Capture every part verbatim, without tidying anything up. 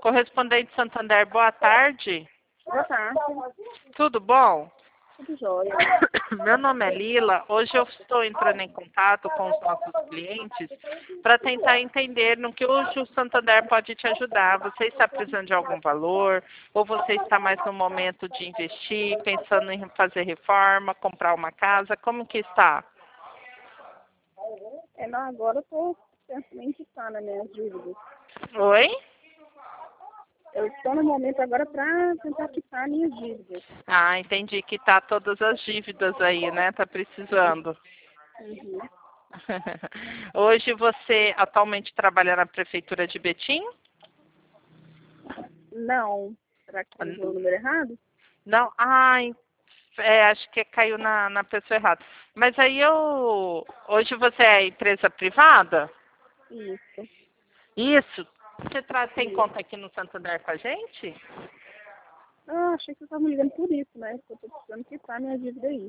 Correspondente Santander, boa tarde. Boa tarde. Tudo bom? Tudo jóia. Meu nome é Lila. Hoje eu estou entrando em contato com os nossos clientes para tentar entender no que hoje o Santander pode te ajudar. Você está precisando de algum valor? Ou você está mais no momento de investir, pensando em fazer reforma, comprar uma casa? Como que está? É, não, agora eu estou pensando em quitar nas minhas dívidas. Oi? Eu estou no momento agora para tentar quitar minhas dívidas. Ah, entendi que tá todas as dívidas aí, né? Tá precisando. Uhum. Hoje você atualmente trabalha na prefeitura de Betim? Não. Será que usou o número errado? Não? Ai, é, acho que caiu na, na pessoa errada. Mas aí eu... Hoje você é empresa privada? Isso. Isso. Você tra- tem Isso. conta aqui no Santander com a gente? Ah, achei que você estava me ligando por isso, né? Porque eu estou precisando quitar minha dívida aí.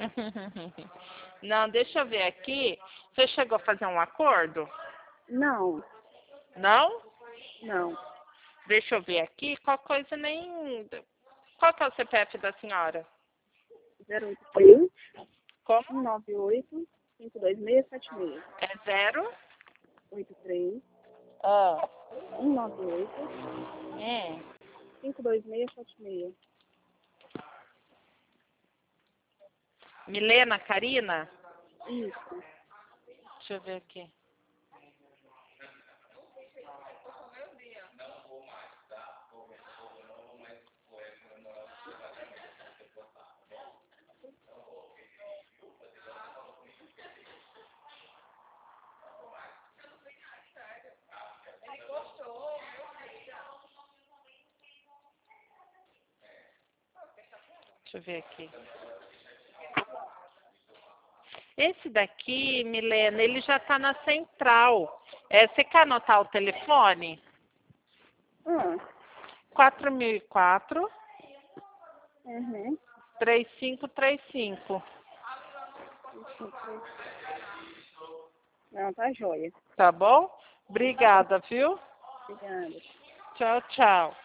Não, deixa eu ver aqui. Você chegou a fazer um acordo? Não. Não? Não. Deixa eu ver aqui. Qual coisa nem... Qual que é o C P F da senhora? zero oito três, Como? um nove oito, cinco dois seis sete seis. É zero? oito três, Ah. um nove oito, Hum. cinco dois seis sete seis. Milena Karina? Isso. Deixa eu ver aqui. Deixa eu ver aqui. Esse daqui, Milena, ele já está na central. É, você quer anotar o telefone? Ah. quatro mil e quatro, Uhum. três cinco três cinco. Não, tá jóia. Tá bom? Obrigada, viu? Obrigada. Tchau, tchau.